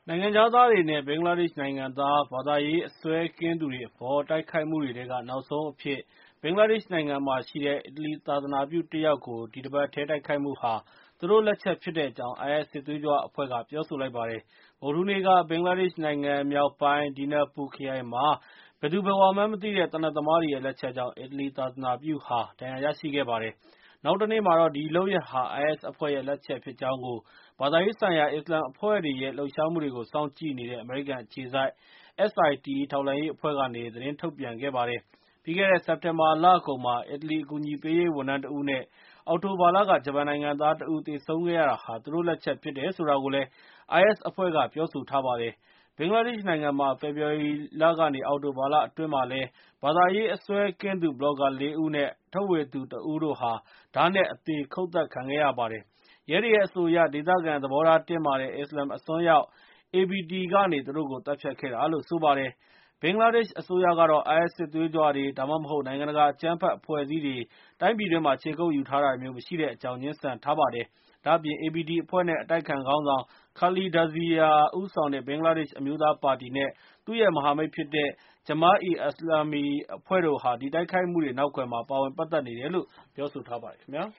နိုင်ငံခြားသားတွေနဲ့ ဘင်္ဂလားဒေ့ရှ်နိုင်ငံသား ဘာသာရေးအစွဲကင်းသူတွေအပေါ် တိုက်ခိုက်မှုတွေထဲက နောက်ဆုံးအဖြစ် ဘင်္ဂလားဒေ့ရှ်နိုင်ငံမှာရှိတဲ့ အစ္စလာမ်သာသနာပြုတယောက်ကို ဒီတပတ်ထဲ တိုက်ခိုက်မှုဟာ သူတို့လက်ချက်ဖြစ်တဲ့အကြောင်း IS စစ်သွေးကြွအဖွဲ့က ပြောဆိုလိုက်ပါတယ်။ ဗုဒ္ဓဟူးနေ့က ဘင်္ဂလားဒေ့ရှ်နိုင်ငံမြောက်ပိုင်း Dinapur ခရိုင်မှာ ဘယ်သူဘယ်ဝါမှန်းမသိတဲ့ သေနတ်သမားတွေရဲ့ လက်ချက်ကြောင့် အစ္စလာမ်သာသနာပြုဟာ ဒဏ်ရာရရှိခဲ့ပါတယ်။ နောက်တနေ့မှာတော့ ဒီလုပ်ရပ်ဟာ IS အဖွဲ့ရဲ့ လက်ချက်ဖြစ်ကြောင်း ဘာသာရေးဆိုင်ရာ အစ္စလာမ်အဖွဲ့တွေရဲ့ လှုပ်ရှားမှုတွေကို စောင့်ကြည့်နေတဲ့ အမေရိကန်အခြေစိုက် SITE ထောက်လှမ်းရေးအဖွဲ့ကနေ သတင်းထုတ်ပြန်ခဲ့ပါတယ်။ ပြီးခဲ့တဲ့ စက်တင်ဘာလကုန်မှာ အစ္စလာမ်အကူအညီပေးရေးဝန်ထမ်းတဦးနဲ့ အောက်တိုဘာလက ဂျပန်နိုင်ငံသားတဦး သေဆုံးခဲ့ရတာဟာ သူတို့လက်ချက်ဖြစ်တယ်ဆိုတာကိုလည်း IS အဖွဲ့က ပြောဆိုထားပါတယ်။ ဘင်္ဂလားဒေ့ရှ်နိုင်ငံမှာ ဖေဖော်ဝါရီလကနေ အောက်တိုဘာလအတွင်းမှာလည်း ဘာသာရေးအစွဲကင်းသူ ဘလော့ဂါ ၄ ဦးနဲ့ ထုတ်ဝေသူတဦးတို့ဟာ ဓားနဲ့ အသေခုတ်သတ်ခံခဲ့ရပါတယ်။ ရဲတွေရဲ့အဆိုအရ ဒေသခံသဘောထားတင်းမာတဲ့ အစ္စလာမ်အစွန်းရောက် ABT ကနေ သူတို့ကို သတ်ဖြတ်ခဲ့တာလို့ ဆိုပါတယ်။ ဘင်္ဂလားဒေ့ရှ်အစိုးရကတော့ IS စစ်သွေးကြွတွေ ဒါမှမဟုတ် နိုင်ငံတကာအကြမ်းဖက်အဖွဲ့အစည်းတွေ တိုင်းပြည်တွင်းမှာ ခြေကုပ်ယူထားတာမျိုး မရှိတဲ့အကြောင်း ငြင်းဆန်ထားပါတယ်။ ဒါ့အပြင် ABT အဖွဲ့နဲ့ အတိုက်အခံခေါင်းဆောင် Khaleda Zia ဦးဆောင်တဲ့ ဘင်္ဂလားဒေ့ရှ်အမျိုးသားပါတီနဲ့ သူ့ရဲ့မဟာမိတ်ဖြစ်တဲ့ Jemaah-e-Islami အဖွဲ့တို့ဟာ ဒီတိုက်ခိုက်မှုတွေနောက်ကွယ်မှာ ပါဝင်ပတ်သက်နေတယ်လို့ ပြောဆိုထားပါတယ်ခင်ဗျာ